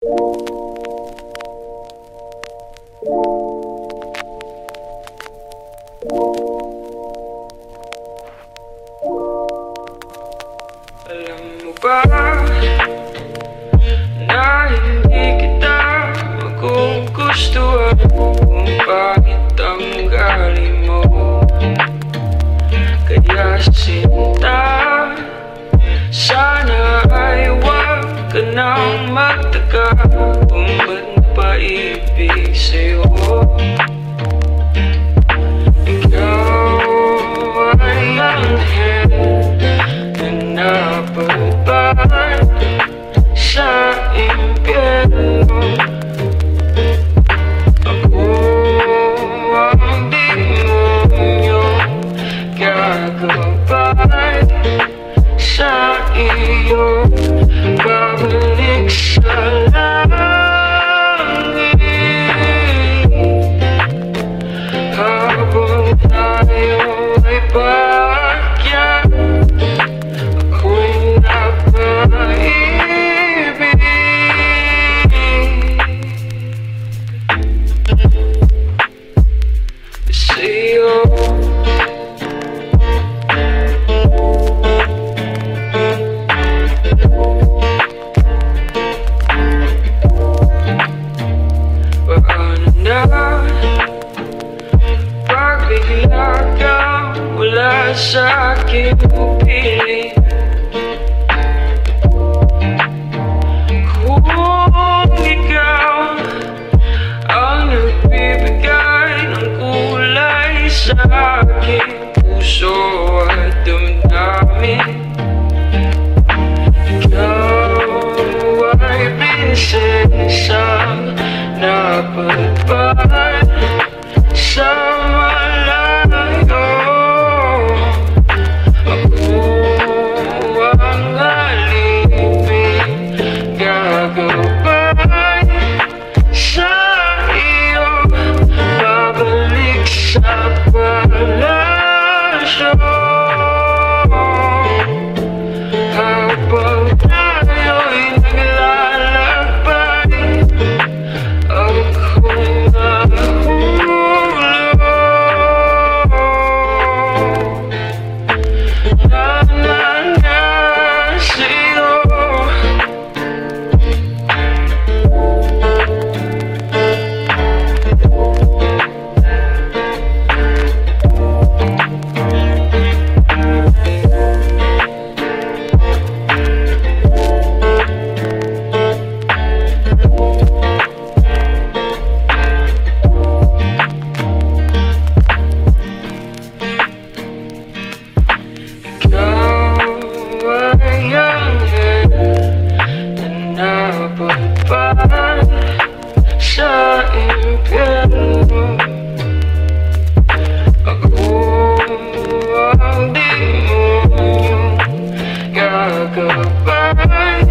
Alam mo ba na hindi kita magugustuhan kung bakit ang ugali mo? Kaya sinta, sana ay huwag ka nang magtaka kung ba't napaibig sa'yo. Ikaw ay anghel na napabad sa impyerno. Ako ang demonyong gagabay sa iyo, babalik sa langit habang tayo ay paakyat. Ako'y napaibig sa'yo. Paano na pag bigla kang wala sa aking piling? Kung ikaw ang nagbibigay ng kulay sa aking puso at damdamin, ikaw ay prinsesang napadpad sa malayo. Ako ang alipin gagabay sa iyo, babalik sa palasyo habang tayo'y naglalakbay. Ako'y nahulog na sa'yo. Napadpad sa impyerno. Ako ang demonyong gagabay